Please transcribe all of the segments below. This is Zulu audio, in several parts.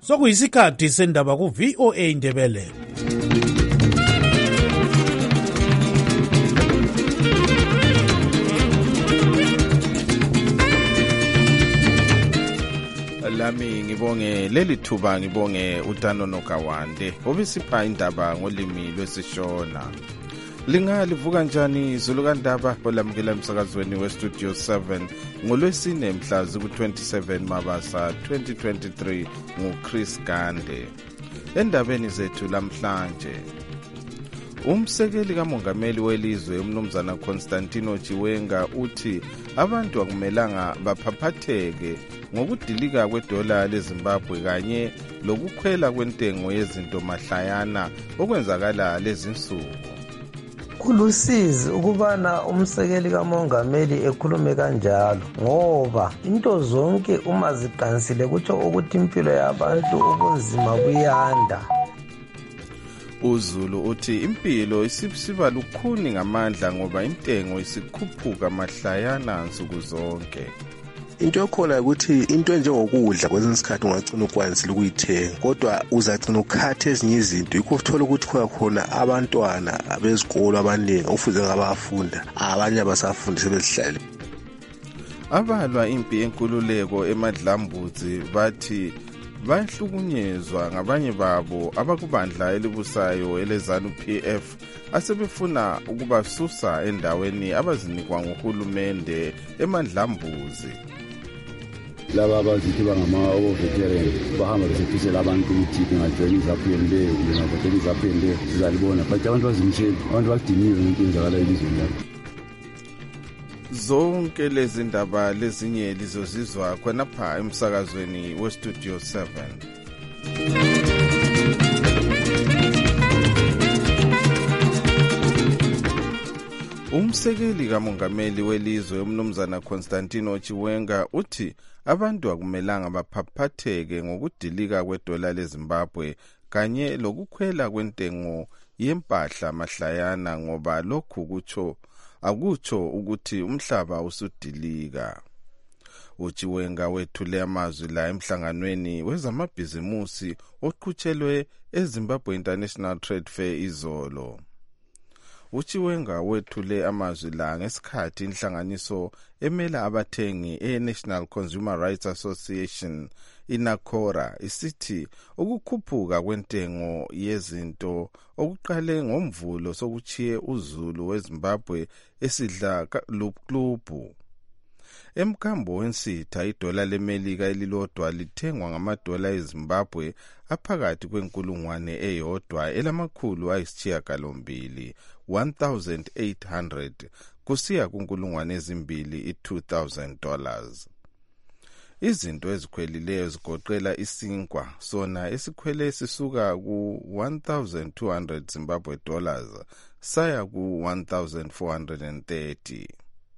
Sokuyisikhathi sendaba ku VOA Indebele. Lami ngibonge leli thuba, ngibonge uTanono Kawande obisipha indaba ngolimi lwesiShona. Lingalivuka njani Zulu kaNdaba olamukela emsakazweni weStudio 7 ngolwesine mhla ziku-27 Mabasa 2023 nguChris Gande. Endabeni zethu lamhlanje, umsekeli kamongameli welizwe umnumzana Constantino Chiwenga uthi abantu akumelanga baphaphatheke ngokudilika kwedola leZimbabwe kanye lokukhwela kwentengo yezinto mahlayana okwenzakala lezi nsuku. Kulusizi ukubana umsekeli kamongameli ekhulume kanjalo ngoba into zonke uma ziqansile kutsho ukuthi impilo yabantu ubunzima buyanda. uZulu uthi impilo isiba lukhuni ngamandla ngoba intengo isikhuphuka mahlayana nsuku zonke. Into ekhona ukuthi into enjengokudla kwesinye isikhathi ungagcina ukwanisile ukuyithenga kodwa uzagcina ukhatha ezinye izinto. Yikho uthola ukuthi khona abantwana bezikolo abaningi ufuze ngabafunda abanye abasafundi sebezihlale. Abalwa impi yenkululeko eMadlambudzi bathi bahlukunyezwa ngabanye babo abakubandla elibusayo eleZANU-PF asebefuna ukubasusa endaweni abazinikwa nguhulumende eMadlambudzi. Laba abazithi bangama-veteran bahamba besethisela abantu ukuthi bengajoyina iZANU-PF bengavotela iZANU-PF sizalibona, but abantu bazimisele, abantu bakudiniwe ngento enzakala elizweni lapho. Zonke lezi ndaba lezinye lizozizwa khonapha emsakazweni weStudio 7. Umsekeli kamongameli welizwe umnumzana Constantino Chiwenga uthi abantu akumelanga baphaphatheke ngokudilika kwedola leZimbabwe kanye lokukhwela kwentengo yempahla mahlayana ngoba lokhu akutsho ukuthi umhlaba usudilika. uChiwenga wethule amazwi la emhlanganweni wezamabhizimusi oqhutshelwe eZimbabwe International Trade Fair izolo. uChiwenga wethule amazwi la ngesikhathi inhlanganiso emela abathengi eNational Consumer Rights Association iNACORA isithi ukukhuphuka kwentengo yezinto okuqale ngomvulo sokuchiye uZulu weZimbabwe esidla luklubu. Emkambo wensitha idola leMelika elilodwa lithengwa ngamadola eZimbabwe aphakathi kwenkulungwane eyodwa elamakhulu ayisishiyagalombili 1,800 kusiya kunkulungwane ezimbili $2,000. Izinto ezikhwelileyo zigoqela isinkwa sona esikhwele sisuka ku-1,200 Zimbabwe dollars saya ku-1,430.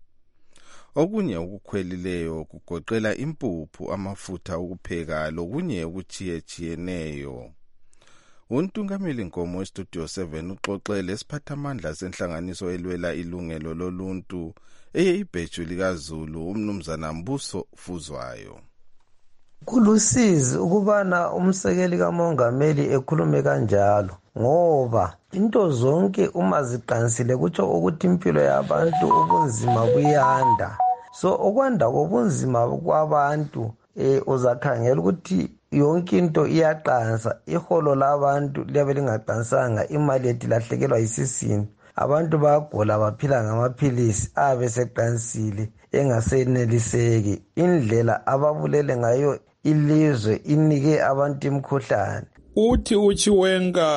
Okunye okukhwelileyo kugoqela impuphu, amafutha okupheka lokunye okuchiyechiyeneyo. Untungameli Nkomo weStudio 7 uxoxele isiphathamandla senhlanganiso elwela ilungelo loluntu eyibheju likaZulu umnumzana Mbuso Fuzwayo. Kulusizi ukubana umsekeli kamongameli ekhulume kanjalo ngoba into zonke uma ziqansile kutsho ukuthi impilo yabantu ubunzima buyanda. So okwanda kobunzima kwabantu uzakhangela ukuthi yonke into iyaqansa, iholo labantu liyabe lingaqansanga, imali yethu lahlekelwa yisisini. Abantu bayagula baphila ngamaphilisi abeseqansile engaseneliseki. Indlela ababulele ngayo ilizwe inike abantu imkhuhlane. Uthi uChiwenga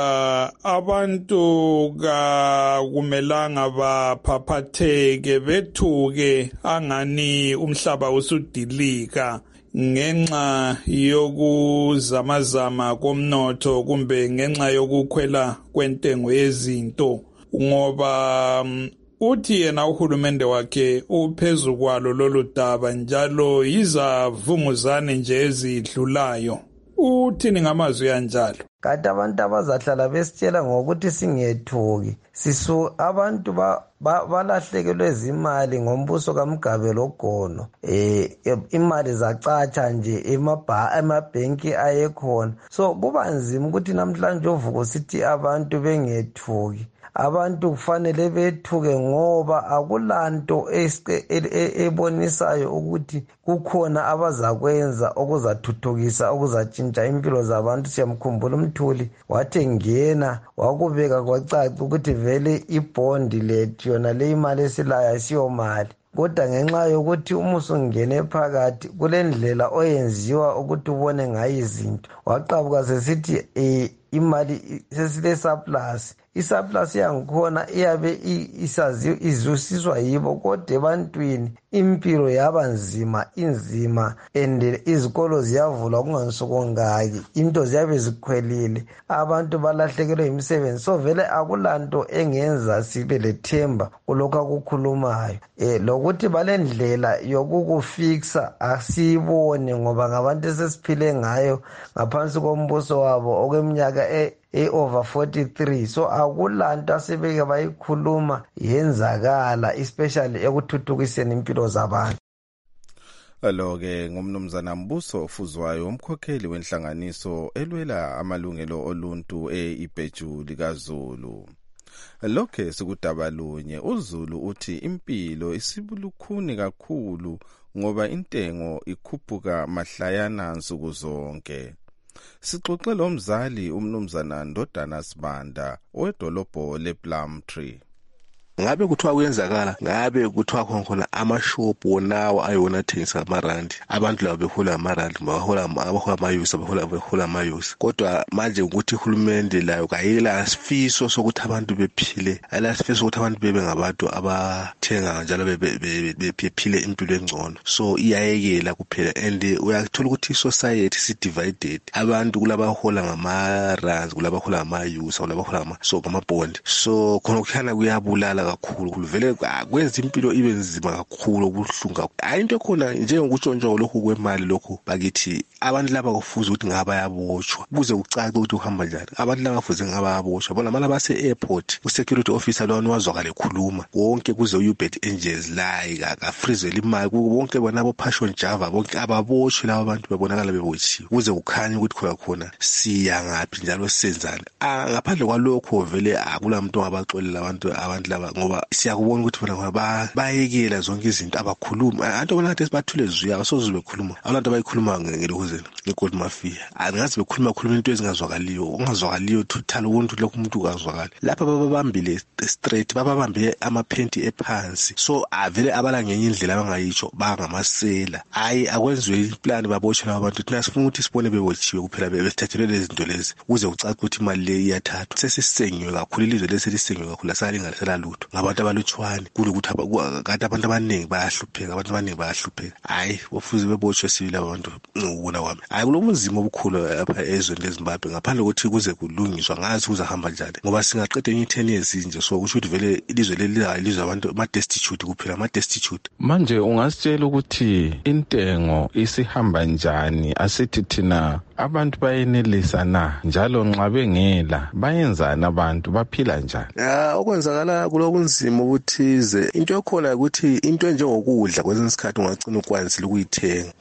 abantu kakumelanga baphaphatheke bethuke angani umhlaba usudilika ngenxa yokuzamazama komnotho kumbe ngenxa yokukhwela kwentengo yezinto, ngoba uthi yena uhulumende wakhe uphezu kwalo lolu daba njalo yizavunguzane nje ezidlulayo. Uthini ngamazwi anjalo? Kanti abantu abazahlala besitshela ngokuthi singethuki. Abantu balahlekelwe zimali ngombuso kaMgabe loGono. Imali zacatsha nje emabhenki ayekhona. So kuba nzima ukuthi namhlanje uvuko sithi abantu bengethuki. Abantu kufanele bethuke ngoba akulanto ebonisayo ukuthi kukhona abazakwenza okuzathuthukisa okuzatshintsha impilo zabantu. Siyamkhumbula uMthuli wathi ngena wakubeka kwacaca ukuthi vele ibhondi lethu yona le imali esilayo asiyomali. Kodwa ngenxa yokuthi umuso ungene phakathi kulendlela oyenziwa ukuthi ubone ngayo izinto, waqabuka sesithi imali sesile surplus. Isurplus yangikhona iyabe izusiswa yibo, kodwa ebantwini impilo yaba nzima, inzima, and izikolo ziyavulwa kungansukongaki, into ziyabe zikhwelile, abantu balahlekelwe imisebenzi. So vele akulanto engenza sibe lethemba kulokho akukhulumayo. Lokuthi balendlela yokukufixa asiyibone ngoba ngabantu esesiphile ngayo ngaphansi kombuso wabo okweminyaka over 43. So akulanto asebeke bayikhuluma yenzakala, especially ekuthuthukiseni impilo zabantu. Alo-ke ngumnumzana Mbuso Ofuzwayo, umkhokheli wenhlanganiso elwela amalungelo oluntu iBheju likaZulu. Lokhe sikudabalunye, uZulu uthi impilo isibulukhuni kakhulu ngoba intengo ikhuphuka mahlayana nsuku zonke. Sixoxe lo mzali umnumzana Ndodana Sibanda owedolobho lePlumtree. Ngabe kuthiwa kuyenzakala, ngabe kuthiwa khona amashop wonawo ayona athengisa amarandi, abantu labo behola amarandi, bahola amayusi, behola amayusi. Kodwa manje ukuthi uhulumende layo kayela sifiso sokuthi abantu bephile, ayela sifiso sokuthi abantu bebe ngabantu abathenga njalo bephile impilo engcono. So iyayekela kuphela, and uyathola ukuthi society si divided, abantu kulabahola ngamarands, kulabahola ngamayusi, kulabahola ngamabond. So khona kukhana kuyabulala kakhulu, vele kwenza impilo ibe nzima kakhulu, okuhlunga. Into ekhona njengokutshontshwa lokhu kwemali lokhu bakithi, abantu laba kufuze ukuthi ngaba yabotshwa kuze kucace ukuthi uhamba njani. Abantu laba kufuze ngaba yabotshwa, bona manje base airport u-security officer lona wazwakala ekhuluma konke kuze uBet Angels like akafrizele imali bonke bona boPassion Java bonke ababotshwe laba bantu babonakala bebotshiwe kuze kukhanye ukuthi khona siya ngaphi njalo senzani. Ngaphandle kwalokho vele akulamuntu abaxolela abantu laba ngoba siyakubona ukuthi bona bayekela zonke izinto abakhuluma. Abantu bona ngathi bathule zuya soze bekhuluma, abantu abayikhuluma ngelokuzeni ngeGold Mafia angazi bekhuluma into ezingazwakaliyo total ubuntu lokho umuntu ukazwakala. Lapha bababambile straight, bababambe amaphenti ephansi, so avele abala ngenye indlela abangayitsho bangamasela. Hayi akwenziwe iplan babotshelwa abantu thina sifuna ukuthi sibone bebotshiwe kuphela besithathelwe lezi zinto lezi kuze kucace ukuthi imali le iyathathwa. Sesisengiwe kakhulu, ilizwe leselisengiwe kakhulu, asalinganisela lutho ngabantu abalutshwane kulokuthi kanti abantu abaningi bayahlupheka. Hayi ofuze bebotshwe sibili abantu ukubona kwami. Hayi kulobunzima obukhulu lapha ezweni leZimbabwe, ngaphandle kokuthi kuze kulungiswa ngazi kuzahamba njani, ngoba singaqeda enye 10 years nje. So kusho ukuthi vele ilizwe lelizwe abantu ama-destitute kuphela, ama-destitute. Manje ungasitshela ukuthi intengo isihamba njani, asithi thina abantu bayenelisa na, njalo nxa bengela bayenzana, abantu baphila njani? Okwenzakala kulobunzima ubuthize. Into ekhona ukuthi into enjengokudla kwesinye isikhathi ungagcina ukwanzile ukuyithenga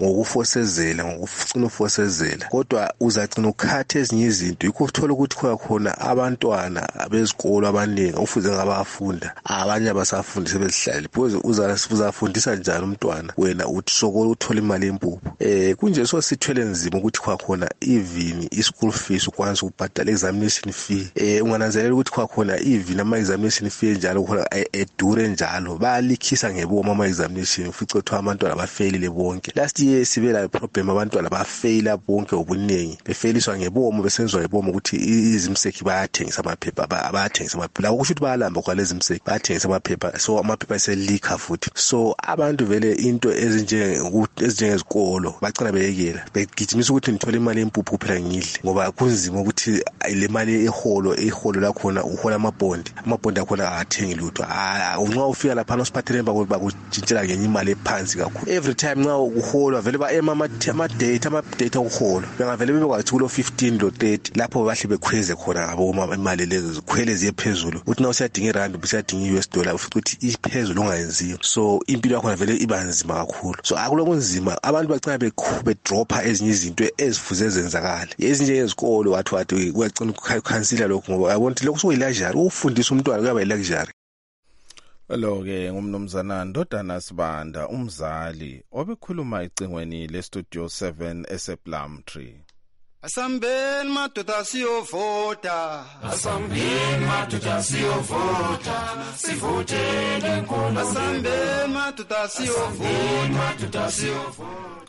ngokufosezela, kodwa uzagcina ukhatha ezinye izinto. Yikho uthola ukuthi khona abantwana bezikolo abaningi ufuze ngabafunda, abanye abasafundi sebezihlalele, because uzafundisa njani umntwana wena uthi sokola uthola imali empuphu. Kunje so sithwele nzima ukuthi khona even i-school fees ukwanisa ukubhadala examination fee. Ungananzelela ukuthi khona even ama-examination fee njalo khona edure njalo, bayalikhisa ngebomo ama-examination, ufice ukuthi abantwana bafailile bonke. Last year sibe la problem, abantwana bafaila bonke obuningi, befailiswa ngebomo, besenzwa ngebomo ukuthi izimseki bayathengisa amaphepha, la kusho ukuthi bayalamba kwalezi imseki bayathengisa amaphepha, so amaphepha eselika futhi. So abantu vele into ezinjengezikolo bagcina beyekela, begijimisa ukuthi nithola imali imali empuphu kuphela ngidle ngoba kunzima ukuthi le mali eholo lakhona uhola amabhondi akhona athengi lutho nxa ufika lapha usiphathele bakutshintshela ngenye imali ephansi kakhulu. Every time nxa uholwa vele ama-date okuholwa bengavele bebekwathi kulo 15 lo 30 lapho bahle bekhweze khona ngabo imali lezo zikhwele ziye phezulu uthi nxa usiyadinga irandi usiyadinga i-US$ ukuthi iphezulu ungayenziyo, so impilo yakhona vele iba nzima kakhulu. So akulokunzima abantu bacina bedropha ezinye izinto ezifuze zenzakale ezinje ezikolo wathi kuyacina ukukhansila lokho ngoba yabona lokho sokuyilajari ufundisa umntwana kuyaba yilajari. Lo-ke ngumnumzana Ndodana Sibanda umzali obekhuluma ecingweni le-Studio 7 esePlumtree. Asambeni madoda siyovota, asambeni madoda siyovota, sivotele inkulu. Asambeni madoda siyovota.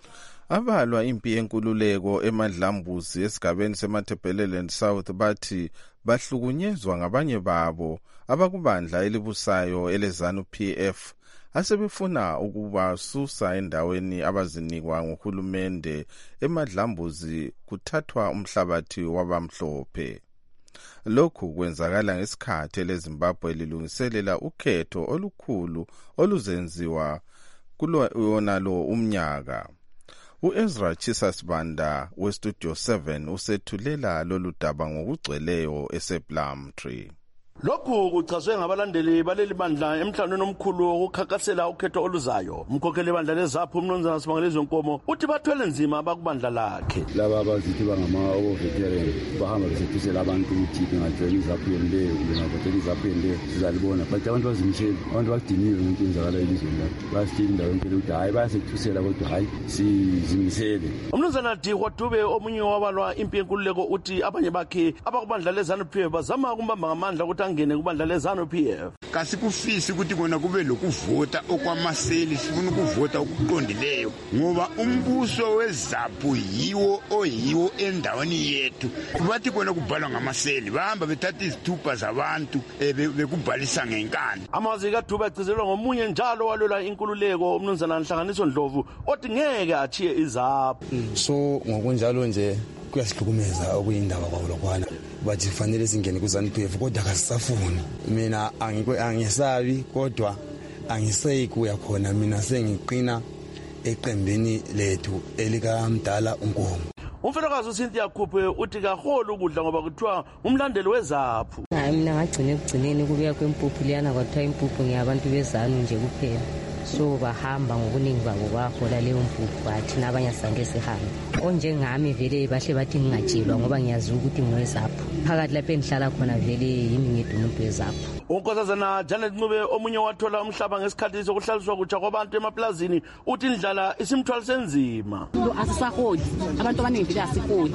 Abalwa impi yenkululeko eMadlambuzi esigabeni seMatabeleland South bathi bahlukunyezwa ngabanye babo abakubandla elibusayo eleZANU PF asebefuna ukubasusa endaweni abazinikwa nguhulumende eMadlambuzi kuthathwa umhlabathi wabamhlophe. Lokhu kwenzakala ngesikhathi leZimbabwe lilungiselela ukhetho olukhulu oluzenziwa kulona lo umnyaka. U-Ezra Chisasbanda we-Studio 7 usethulela lolu daba ngokugcweleyo esePlumtree. Lokhu kuchazwe ngabalandeli baleli bandla emhlanganweni omkhulu wokukhankasela ukhetho oluzayo. Umkhokheli bandla leZAPU uMnumzana Sibangelizwe Nkomo uthi bathwele nzima abakubandla lakhe. Laba abazithi bangama-veteran bahamba besethisela abantu ukuthi bengajoyina iZAPU yonleyo kumbe bengavotela iZAPU yonleyo sizalibona, but abantu bazimisele, abantu badiniwe ngento enzakalayo elizweni labo. Basitshela indawo yonke ukuthi hayi bayasethusela kodwa hayi sizimisele. Umnumzana Dihwa Dube omunye wabalwa impi yenkululeko uthi abanye bakhe abakubandla leZANU PF bazama ukumbamba ngamandla ukuthi angene kubandla leZANU PF. Kasikufisi ukuthi kona kube lokuvota okwamaseli, sifuna ukuvota okuqondileyo ngoba umbuso weZAPU yiwo endaweni yethu. Bathi kona kubhalwa ngamaseli bahamba bethatha izithupha zabantu bekubhalisa ngenkani. Amazwi kaDube agcizelwa ngomunye njalo walwela inkululeko uMnumzana Nhlanganiso Ndlovu othi ngeke achiye iZAPU. So ngokunjalo nje kuyasihlukumeza okuyindaba kwabo lokwana bathi kufanele singene kuZANU PF kodwa kasisafuni. Mina angisabi kodwa angiseyikuya khona, mina sengiqina eqembini lethu elikamdala uNkomo. Umfelokazi uCynthia Khuphe uthi kaholo ukudla ngoba kuthiwa umlandeli weZAPU. Hayi mina ngagcina ekugcineni kubuya kwempuphu liyana kwathiwa impuphu ngeyabantu beZANU nje kuphela. So bahamba ngokuningi babo bahola leyo mpuphu bathi nabanye asange sihambe. Onjengami vele bahle bathi ngingatshelwa ngoba ngiyazi ukuthi ngiweZAPU. Phakathi lapho engihlala khona vele yimi ngedwa umuntu weZAPU. Unkosazana Janet Ncube omunye wathola umhlaba ngesikhathi sokuhlaliswa kutsha kwabantu emaplazini uthi indlala isimthwalo senzima. Asisaholi abantu abaningi vele asiholi.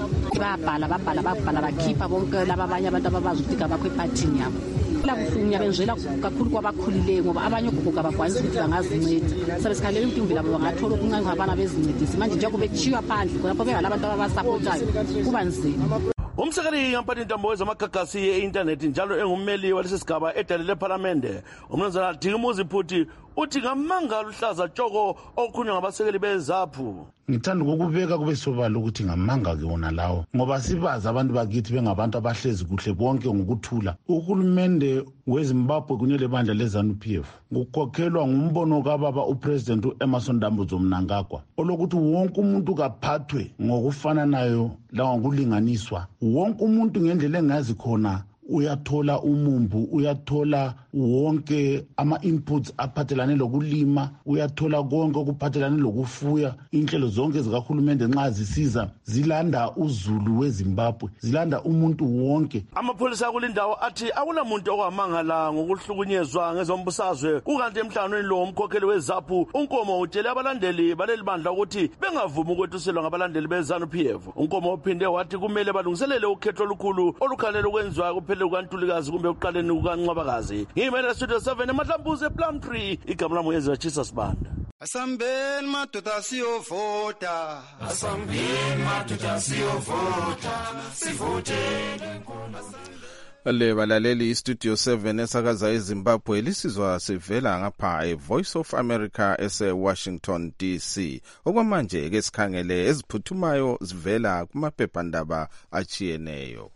Babhala bakhipha bonke laba abanye abantu ababazi ukuthi abakho ephathini yabo. Labuhlungu benzela kakhulu kwabakhulileyo ngoba abanye okuguga bakwanisa ukuthi bangazinceda. Sabe sikhalela impilo labo bangathola okuncane abana bezincedisa. Manje nje kube chiwa phandle lapho bengala abantu ababasupportayo kuba nzima. Umsekeli ngamphathi intambo wezamagagasi ye-internet njalo engummeli walesisigaba edale lePhalamende uMnumzana Dikumuzi Phuthi uthi ngamanga luhlaza tshoko okukhulunywa ngabasekeli beZAPU. Ngithanda ukubeka kube sobala ukuthi ngamanga ke wona lawo ngoba sibazi abantu bakithi bengabantu abahlezi kuhle bonke ngokuthula. Uhulumende weZimbabwe kunye lebandla leZANU PF ukukhokhelwa ngumbono kababa uPresident uEmmerson Dambudzo Mnangagwa olokuthi wonke umuntu kaphathwe ngokufananayo la ngokulinganiswa. Wonke umuntu ngendlela engazi khona uyathola umumbu, uyathola wonke ama-inputs aphathelane lokulima, uyathola konke okuphathelane lokufuya. Inhlelo zonke zikahulumende nxa zisiza zilanda uzulu weZimbabwe, zilanda umuntu wonke. Amapholisa kulindawo athi akulamuntu okwamangala ngokuhlukunyezwa ngezombusazwe kukanti emhlanganweni lo umkhokheli weZAPU uNkomo utshele abalandeli baleli bandla ukuthi bengavumi ukwethuselwa ngabalandeli beZANU PF. uNkomo uphinde wathi kumele balungiselele ukhetho olukhulu olukhanele ukwenziwa kuphela kukaNtulikazi kumbe uqaleni kukaNcwabakazi. Ngimele Studio 7 eMadlambuzi ePlumtree, igama lami Ezra Chisasbanda. Asambeni madoda siyovota, asambeni madoda siyovota, sivotele inkulu. Le balaleli iStudio 7 esakaza eZimbabwe lisizwa sivela ngapha eVoice of America ese-Washington DC. Okwamanje ke sikhangele eziphuthumayo zivela kumaphephandaba achiyeneyo.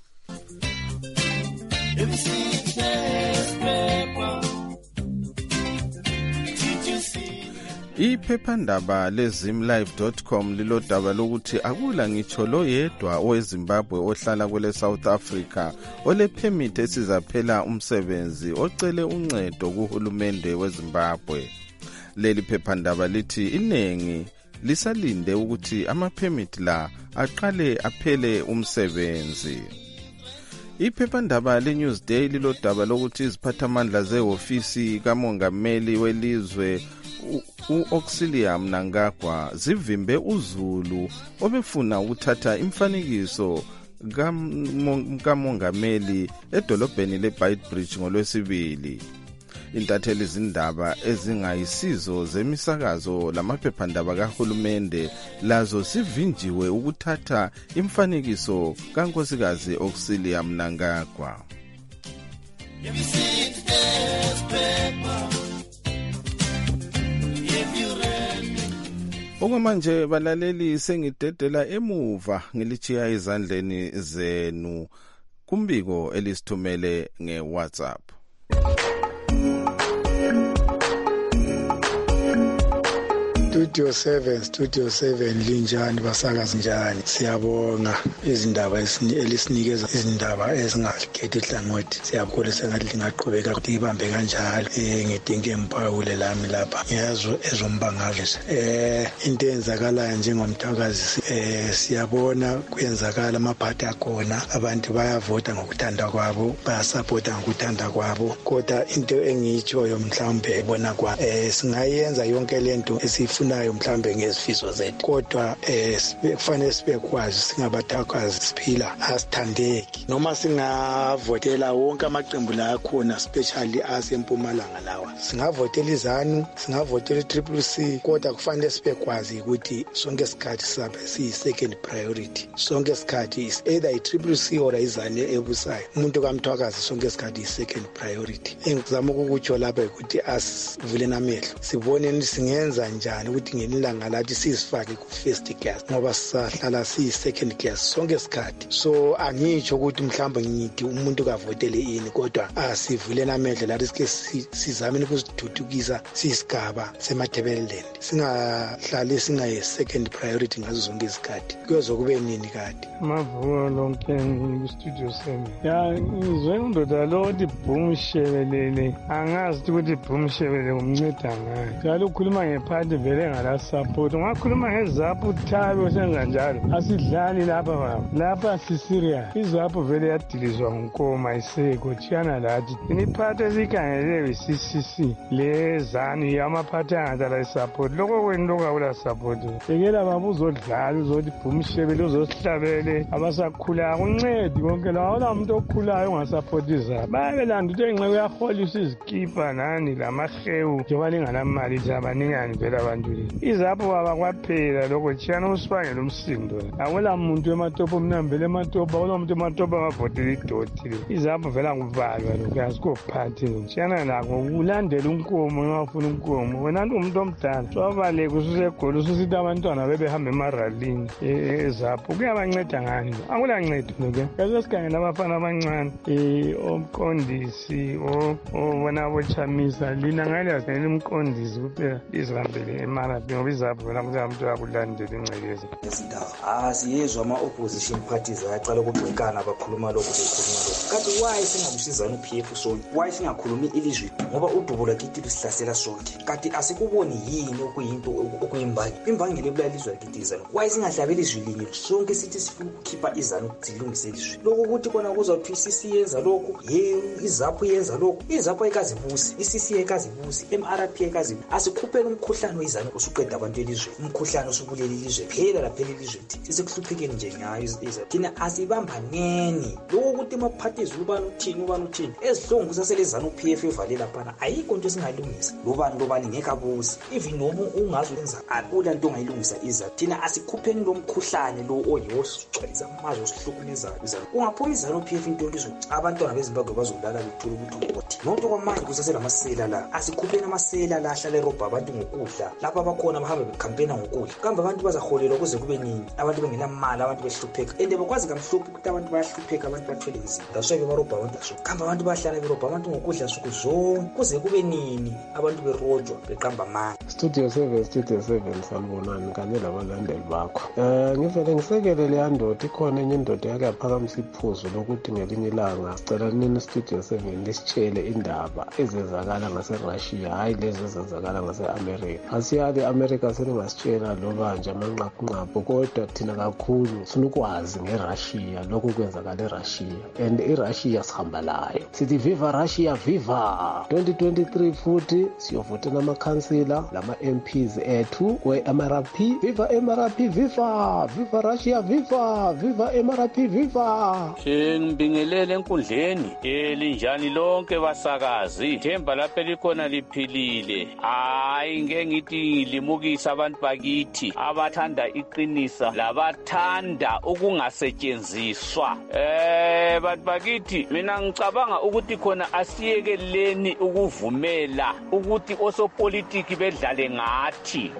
Iphephandaba lezimlive.com lilodaba lokuthi akula ngitsho lo yedwa oweZimbabwe ohlala kwele South Africa ole permit esizaphela umsebenzi ocele uncedo kuhulumende weZimbabwe. Leli phephandaba lithi inengi lisalinde ukuthi ama permit la aqale aphele umsebenzi. Iphephandaba leNewsday lilodaba lokuthi iziphathamandla zehofisi kamongameli welizwe u-Auxilium Mnangagwa zivimbe uZulu obefuna ukuthatha imfanekiso kamongameli edolobheni leBeitbridge ngoLwesibili. Intatheli izindaba ezingayisizo zemisakazo lamaphephandaba kahulumende lazo sivinjiwe ukuthatha imfanekiso kaNkosikazi Auxilium Mnangagwa. Okwamanje balaleli sengidedela emuva ngilichiya ezandleni zenu kumbiko elisithumele ngeWhatsApp. Studio 7 linjani basakazi njani? Siyabonga izindaba elisinikeza izindaba ezingakhethi ihlangothi. Siyabona sengathi lingaqhubeka libambe kanjalo. Ngidinga emphawule lami lapha. Ngiyazwe ezombangazisa. Into eyenzakalayo njengomthakazi siyabona kuyenzakala amaphathi akhona. Abantu bayavota ngokuthanda kwabo, bayasupporta ngokuthanda kwabo. Kodwa into engiyitshoyo mhlawumbe ebona kwa singayenza yonke lento esifunayo mhlawumbe ngezifiso zethu. Kodwa kufanele sibekwazi singabathakazi siphila asithandeki. Noma singavotela wonke amaqembu la akhona especially asempumalanga lawa. Singavotela iZANU, singavotela iCCC, kodwa kufanele sibekwazi ukuthi sonke isikhathi sabe siyi-second priority. Sonke isikhathi is either iCCC or iZANU ebusayo. Umuntu kamthwakazi sonke isikhathi is-second priority. Engizama ukukutsho lapha ukuthi asivuleni amehlo. Sibone singenza njani ukuthi ngelilanga lathi sisifake ku-first class ngoba sisahlala siyi-second class sonke isikhathi. So angitsho ukuthi mhlawumbe ngithi umuntu kavotele ini, kodwa asivuleni amehlo lathi sike sizameni ukuzithuthukisa siyisigaba seMatabeleland. Singahlali singayi-second priority ngazo zonke izikhathi. Kuyozokube nini kade? Mavuka lonke kuStudio 7. Ya ngizwe undoda lo uthi Boom Shebelele. Angazi ukuthi Boom Shebelele umnceda ngayo. Njalo ukhuluma ngephathi vele ngala support. Ungakhuluma ngeZAPU Thabi osenza njalo. Asidlali lapha baba. Lapha sisiriya. iZAPU vele yadilizwa ngunkoma iseko chiyana lathi. Iniphathi esikhangelele iCCC leZANU yamaphathi angadala isupport. Lokho kwento kawula support. Ekela baba uzodlala uzothi Boom Shebelele uzosihlabele abasakhula akuncedi konke la wala umuntu okhulayo ongasupport iZAPU. Bayabelanda ukuthi enxe uyaholisa izikipa nani lamahewu njengoba linganamali zabaningani vele abantu. iZAPU baba kwaphela lokho chiyana usibangela umsindo. Awela muntu ematopo umnambele ematopo awela muntu ematopo abavotela idoti. iZAPU vela ngubalwa lokho asikophathi. Chiyana nako ulandela unkomo ngafuna unkomo. Wena umuntu omdala sobaleke ususegoli ususithi abantwana bebehambe emaralini eZAPU kuyabanceda ngani? Akula ncedo lokho. Kaze sikhangela abafana abancane omqondisi obona bochamisa lina ngale yasenela umqondisi kuphela izihambele eMarabi ngoba iZAPU vela kuzamuntu akulandela ingcekeza. Asiyezwa ama-opposition parties ayacala ukugxekana bakhuluma lokho bekhuluma lokho. Kanti why singamsizana uPF sonke? Why singakhulumi ilizwi? Ngoba udubo lakithi lisihlasela sonke. Kanti asikuboni yini okuyinto okuyimbangi? Imbangile ebulala ilizwe lakithi iZANU. Why singahlabeli izwi linye sonke sithi sifuna ukukhipha iZANU zilungise ilizwi? Lokho ukuthi kona kuzothi iCC yenza lokho, iZAPU yenza lokho. iZAPU ayikazibusi, iCC ayikazibusi, MRP ayikazibusi. Asikhuphele umkhuhlane weZANU usuqeda abantu elizweni, umkhuhlane usubulele ilizwe phela laphela ilizwe. Sisekuhluphekeni nje ngayo izizwe. Thina asibambaneni lokho ukuthi amaphathezi ubani uthini ezihlungu kusasele ZANU-PF evalela phana ayikho into esingayilungisa. Lobani ngeke abuze even noma ungazi ukwenza akula into ongayilungisa iza. Thina asikhupheni lo mkhuhlane lo oyiwo sigcwalisa amazwe osihlukumezayo. Ungaphuma ZANU-PF into elizwe abantwana beZimbabwe bazolala bethola ukuthi nonto kwamanje kusasele amasela la. Asikhupheni amasela la ahlala erobha abantu ngokudla lapha abakhona bahamba bekhampena ngokudla. Kambe abantu bazaholelwa kuze kube nini? Abantu bengenamali, abantu behlupheka and bakwazi kamhlophe ukuthi abantu bayahlupheka, abantu bathwele izinto. Dasho barobha abantu aso. Kambe abantu bahlala berobha abantu ngokudla suku zonke kuze kube nini? Abantu berojwa beqamba amanga. Studio 7 sanibonani kanye labalandeli bakho. Ngivele ngisekele le ndoda, ikhona enye indoda yake yaphakamisa iphuzu lokuthi ngelinye ilanga sicela nini Studio 7 lisitshele indaba ezenzakala ngase-Russia, hayi lezi ezenzakala ngase-America. Asiyali America selingasitshela loba nje amanqaphu kodwa thina kakhulu sifuna ukwazi nge-Russia lokhu kwenzakala e-Russia and i-Russia sihamba layo. Sithi viva Russia viva. 2023 futhi siyovotela amakhansila lama MPs ethu we-MRP. Viva MRP viva, viva Russia viva, viva MRP viva. Ngibingelele enkundleni elinjani lonke basakazi, themba lapha likhona liphilile. Hayi ngeke ngithi limukisa abantu bakithi abathanda iqinisa labathanda ukungasetshenziswa. Bantu bakithi mina ngicabanga ukuthi khona asiyekeleni ukuvumela ukuthi osopolitiki bedlale ngathi.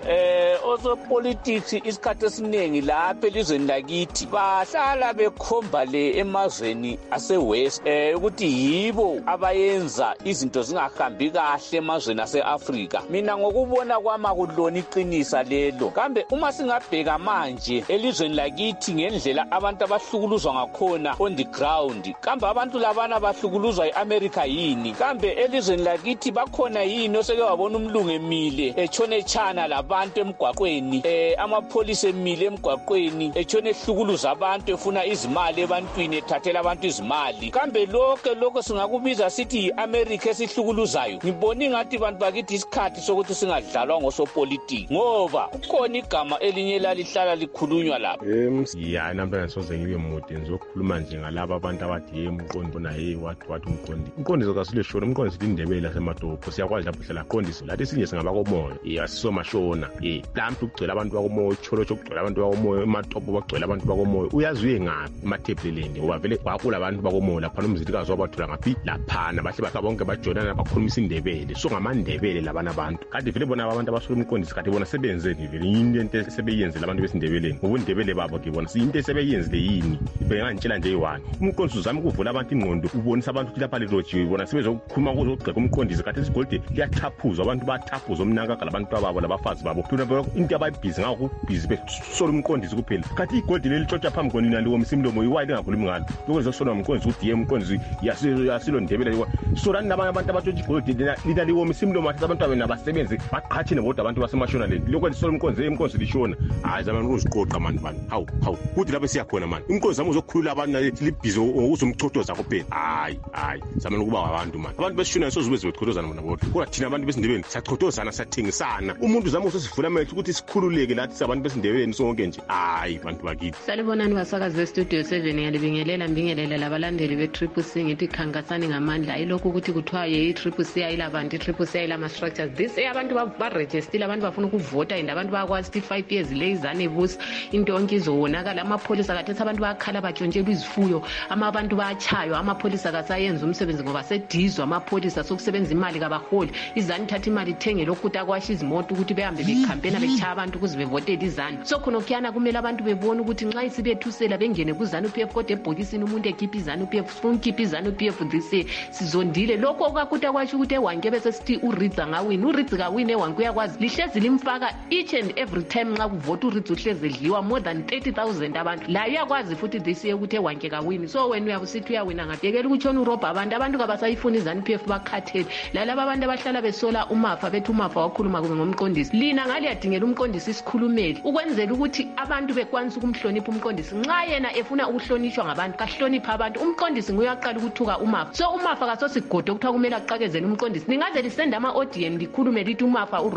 Osopolitiki isikhathi esiningi lapha elizweni lakithi bahlala bekhomba le emazweni ase-West ukuthi yibo abayenza izinto zingahambi kahle emazweni ase-Afrika. Mina ngokubona kwami akulona iqinisa lelo. Kambe uma singabheka manje elizweni lakithi ngendlela abantu abahlukuluzwa ngakhona on the ground, kambe abantu labana bahlukuluzwa e-America yini? Kambe elizweni lakithi bakhona yini oseke wabona umlungu emile etshone etshana labantu emgwaqweni, amapholisa emile emgwaqweni etshone ehlukuluza abantu efuna izimali ebantwini ethathela abantu izimali? Kambe lokho singakubiza sithi yi-America esihlukuluzayo? Ngibona ingathi bantu bakithi isikhathi sokuthi singadlalwa ngosopolitiki, ngoba kukhona igama elinye lalihlala likhulunywa lapha. Ya namhlanje soze ngibe mude ngizokhuluma nje ngalabo abantu abathi umqondi bona wathi umqondi kasileshona umqondi silindebele lasemadopho siyakwazi lapho hlala qondisi lathi sinye singabakomoya asisomashona lampu kugcwele abantu bakomoya, cholo chokugcwele abantu bakomoya, ematopo bagcwele abantu bakomoya. Uyazi uye ngaphi emathebeleni ngoba vele kwakula abantu bakomoya lapha nomzilikazi wabathola ngaphi laphana bahle bakha bonke bajoyinana bakhulumisa indebele. So ngamandebele labana abantu kanti vele bona abantu abasula umqondisi kanti bona sebenzeni vele into sebeyenzile abantu besindebeleni ngoba indebele babo ke bona into esebeyenzile yini bengantshela nje yiwani. Umqondisi uzama ukuvula abantu ingqondo, ubonisa abantu ukuthi lapha lirojiwe bona sebezokhuluma ukuzogqeka umqondisi kanti isigolide liyathaphuza abantu bathaphuza omnakaka labantu ababo labafazi babo into abayibhizi ngako kubhizi besola umqondisi kuphela. Kanti igolide lelitshotha phambi kweni naliwomisa imlomo yiwayi lingakhulumi ngalo lokwenza kusona umqondisi ukuthi umqondisi yasilo ndebele solani nabanye abantu abatshotha igolide linaliwomisa imlomo athi abantu abena basebenze baqhathine bodwa abantu basemashonaleni lokwenza sola umqondisi lishona. Hayi zamani uziqoqa manje bani hawu kuthi lapho siyakhona manje umqondisi zama uzokhulula abantu libhizi ngokuzomchothoza kuphela. Hayi zamani ukuba abantu manje abantu besishona soze bezobechotozana bona bodwa kodwa thina abantu besindebeni siyachotozana siyathengisana. Umuntu zama usosivula amehlo ukuthi sikhululeke lathi sabantu besindebeni sonke nje. Hayi bantu bakithi salibonani basakazi be-Studio 7 ngiyalibingelela labalandeli be-Triple C ngithi khankasani ngamandla ayilokhu ukuthi kuthiwa yi-Triple C ayilabantu i-Triple C ayilama-structures this abantu barejistile abantu bafuna ukuvota and abantu bayakwazi ukuthi 5 years le izane busi into yonke izowonakala. Amapholisa kathethi abantu bayakhala batshontshelwa izifuyo, abantu bayachaywa, amapholisa kasayenza umsebenzi ngoba sedizwa amapholisa sokusebenza imali kabaholi. Izane ithatha imali ithenge lokhu ukuthi akwasha izimoto ukuthi behambe bekhampena bechaya abantu ukuze bevotele izane. So khonokuyana kumele abantu bebone ukuthi nxa isibethusela bengene kuZANU-PF kodwa ebhokisini umuntu ekhipha iZANU-PF sifuna ukhipha iZANU-PF this sizondile lokho okakuthi akwasha ukuthi ewanke bese sithi uRidza ngawini. uRidza kawini ewanke uyakwazi lihlezi limfaka each and every time nxa kuvota uRidza uhlezi edliwa more than 30,000 abantu la uyakwazi futhi this ukuthi ewanke kawini. So wena uyabusithi uyawina ngabhekela ukutshona urobha abantu kabasayifuna iZANU-PF bakhathele lalaba abantu abahlala besola umafa bethi umafa wakhuluma kube ngomqondisi. Lina ngaliyadingela umqondisi isikhulumeli ukwenzela ukuthi abantu bekwanisa ukumhlonipha umqondisi. Nxa yena efuna ukuhlonishwa ngabantu kahlonipha abantu. Umqondisi nguye aqala ukuthuka umafa. So umafa kasosigodo kuthiwa kumele aqakezele umqondisi. Ningaze lisenda ama-audience likhulume lithi umafa urong. Umafa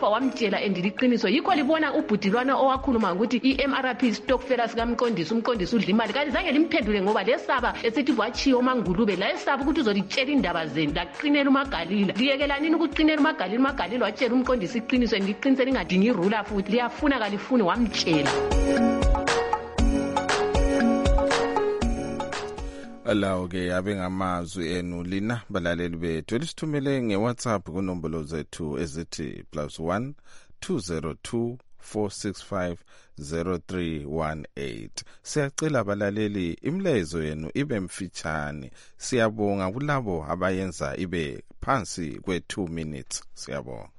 wafa wamtshela endiliqiniso. Yikho libona ubhudilwana owakhuluma ukuthi i-MRP stokfela sikamqondisi, umqondisi udla imali. Kanti zange limphendule ngoba lesaba esithi wachiyo uMangulube la esaba ukuthi uzolitshela indaba zenu laqinela uMagalila. Liyekelanini ukuqinela uMagalila. uMagalila watshela umqondisi iqiniso endiqinise lingadingi irula futhi liyafuna kalifuni wamtshela. Alawo ke abe ngamazwi enu lina balaleli bethu elisithumele ngeWhatsApp kunombolo zethu ezithi +1 202 465 0318. Siyacela abalaleli imlezo yenu ibe mfitshane. Siyabonga kulabo abayenza ibe phansi kwe2 minutes. Siyabonga.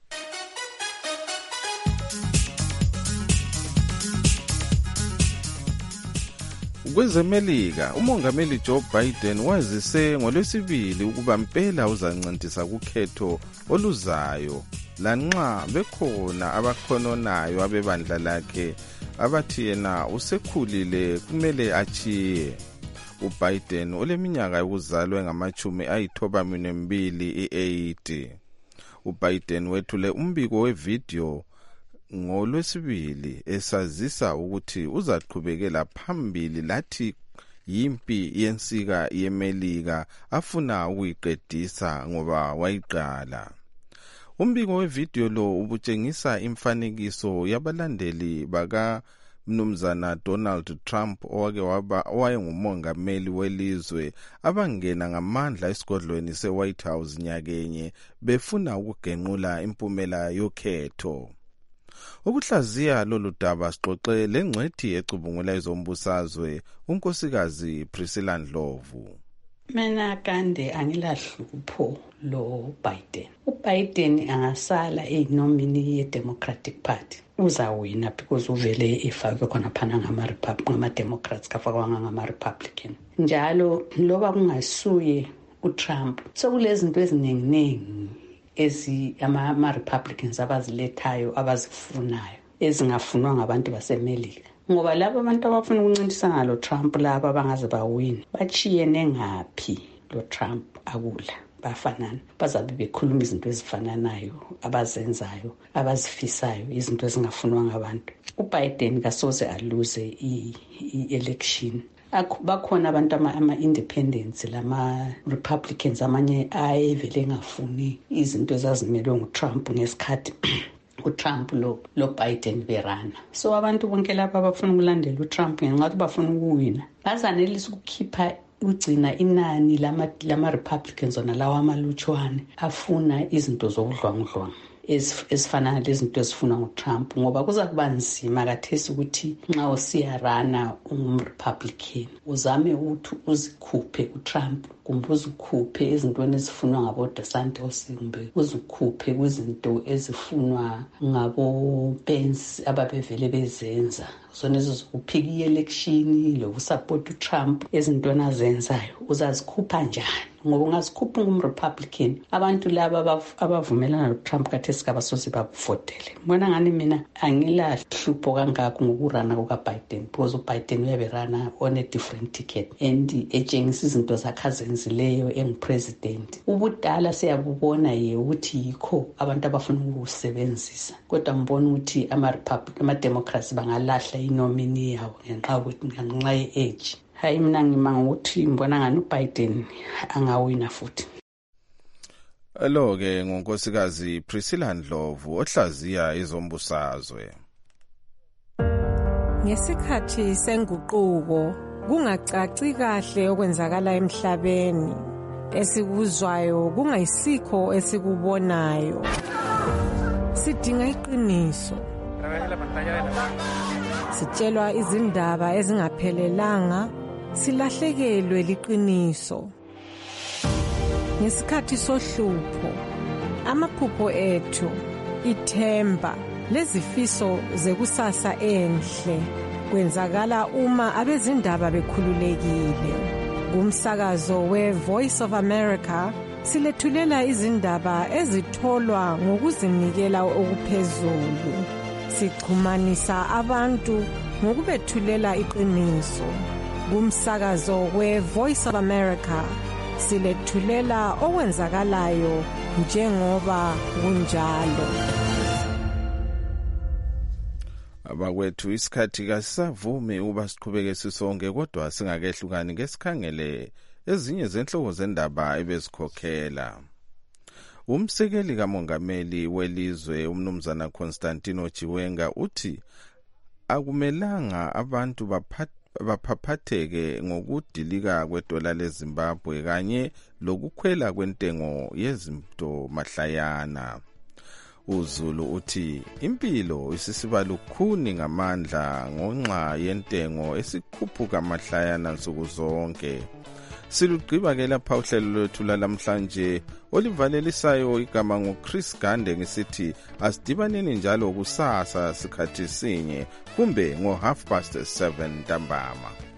KwezeMelika, umongameli Joe Biden wazise ngolwesibili ukuba mpela uzancintisa kukhetho oluzayo lanxa bekhona abakhononayo abebandla lakhe abathi yena usekhulile kumele achiye. uBiden oleminyaka yokuzalwa ngama-92 i-80. uBiden wethule umbiko wevideo ngolwesibili esazisa ukuthi uzaqhubekela phambili lathi yimpi yensika yeMelika afuna ukuyiqedisa ngoba wayiqala. Umbiko wevideo lo ubutshengisa imfanekiso yabalandeli baka Mnumzana Donald Trump owayengumongameli welizwe abangena ngamandla esigodlweni se-White House nyakenye befuna ukugenqula impumela yokhetho. Ukuhlaziya lolu daba sixoxe lengcwethi ecubungula izombusazwe unkosikazi Priscilla Ndlovu. Mina kande angilahlupho lo Biden. uBiden angasala eyinomini ye-Democratic Party. Uzawina because uvele efakwe khona phana ngama-Democrats kafakwanga ngama-Republican. Njalo loba kungasuye uTrump. So kulezinto eziningi ama-Republicans abazilethayo abazifunayo ezingafunwa ngabantu baseMelika. Ngoba labo abantu abafuna ukuncintisana lo Trump laba bangaze bawina bachiyene ngaphi lo Trump akula bafanana bazabe bekhuluma izinto ezifananayo abazenzayo abazifisayo izinto ezingafunwa ngabantu. uBiden kasoze aluze i-election. Bakhona abantu ama-independents lama-Republicans amanye ayevele ngafuni izinto ezazimelwe nguTrump ngesikhathi uTrump lo Biden berana. So abantu bonke laba abafuna ukulandela uTrump ngenxa yokuthi bafuna ukuwina bazanelisa ukukhipha ugcina inani lama-Republicans nalawa amalutshwane afuna izinto zokudlwangudlwanga ezifana lezinto ezifuna nguTrump ngoba kuza kuba nzima kathesi ukuthi nxa usiyarana ungumRepublican uzame ukuthi uzikhuphe kuTrump kumbe uzikhuphe ezintweni ezifunwa ngabo-DeSantis kumbe uzikhuphe kwizinto ezifunwa ngabo-Pence ababevele bezenza zona ezokuphika i-election lokusupport uTrump ezintweni azenzayo uzazikhupha njani ngoba ungazikhupha ngumRepublican abantu laba abavumelana noTrump kathesi kabasoze babuvotele. Mbona ngani mina angilahlupho kangako ngokurana kukaBiden because uBiden uyaberana on a different ticket and etshengisa izinto zakhe azenzileyo engupresident. Ubudala siyabubona ye ukuthi yikho abantu abafuna ukusebenzisa kodwa mbona ukuthi ama-Democrats bangalahla inomini yawo ngenxa ye-age. Hayi mina ngimanga ukuthi mbona ngani uBiden angawina futhi. Lo ke ngonkosikazi Priscilla Ndlovu ohlaziya izombusazwe. Ngesikhathi senguquko kungacaci kahle okwenzakala emhlabeni esikuzwayo kungayisikho esikubonayo. Sidinga iqiniso. Sitshelwa izindaba ezingaphelelanga silahlekelwe liqiniso. Ngesikhathi sohlupho amaphupho ethu ithemba lezifiso zekusasa enhle kwenzakala uma abezindaba bekhululekile. Kumsakazo we-Voice of America silethulela izindaba ezitholwa ngokuzinikela okuphezulu. Sichumanisa abantu ngokubethulela iqiniso. Kumsakazo we-Voice of America silethulela okwenzakalayo njengoba kunjalo. bakwethu isikhathi kasavumi uba siqhubeke sisonke kodwa singakehlukani ngesikhangele ezinye zenhloko zendaba ebezikhokhela. Umsekeli kamongameli welizwe umnumzana Constantino Chiwenga uthi akumelanga abantu baphaphatheke ngokudilika kwedola leZimbabwe kanye lokukhwela kwentengo yezinto mahlayana. uZulu uthi impilo isisiba lukhuni ngamandla ngonxa yentengo esikhuphuka mahlayana nsuku zonke. Silugqiba ke lapha uhlelo lwethu lamhlanje olivalelisayo igama nguChris Gande ngisithi asidibaneni njalo kusasa sikhathi sinye kumbe ngo 7:30 ntambama.